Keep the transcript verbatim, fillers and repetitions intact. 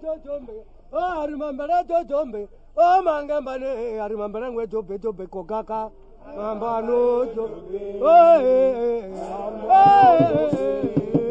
Jombe, oh, remember that Jombe, oh, Mangambane, I remember when Jombe Jombe Kokaka, Mambano, oh,